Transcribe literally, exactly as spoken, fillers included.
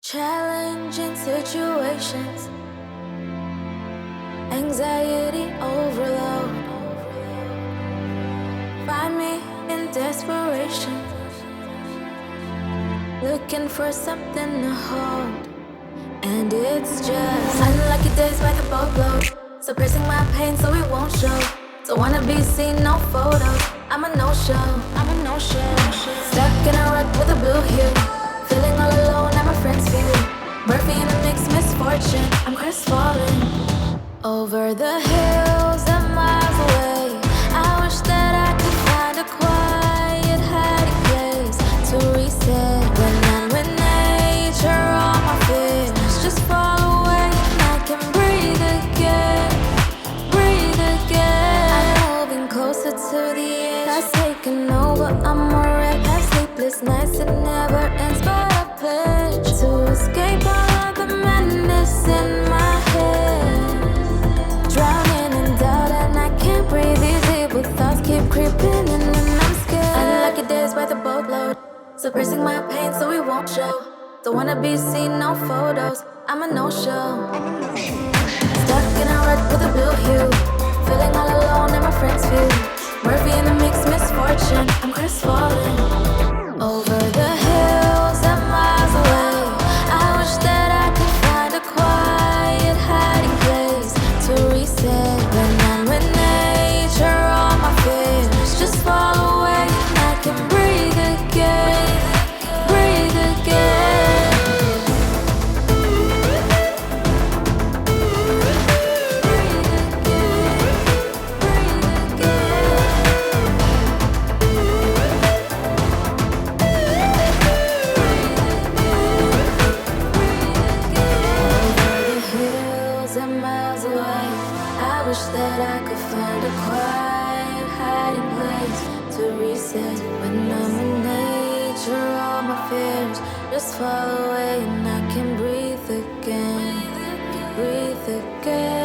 Challenging situations, anxiety overload. Find me in desperation, looking for something to hold. And it's just unlucky days by the boatload, suppressing my pain so it won't show. Don't wanna be seen, no photos. I'm a no-show, I'm a no-show. Stuck in a rut with a blue hue, feeling all alone at my friend's view. Murphy in a mixed misfortune, I'm crestfallen. Over the hills and miles away, I wish that I could find a quiet hiding place to reset. When I'm with nature, all my fears just fall away and I can breathe again, breathe again. I'm moving closer to the edge, I've taken over, I'm a wreck. Have sleepless nights, it never ends, but I pledge to escape all of the madness in my head. Drowning in doubt and I can't breathe. These evil thoughts keep creeping in and I'm scared. Unlucky days by the boatload, suppressing my pain so it won't show. Don't wanna be seen, no photos. I'm a no-show. Stuck in a rut with a blue hue, feeling all alone in my friend's view. Murphy in a mixed misfortune, I'm crestfallen. Over the hills and miles away, I wish that I could find a quiet hiding place to reset. When I'm with nature, all my fears just fall away and I can breathe again, breathe again. Miles away, I wish that I could find a quiet hiding place to reset. When I'm in nature, all my fears just fall away and I can breathe again, breathe again.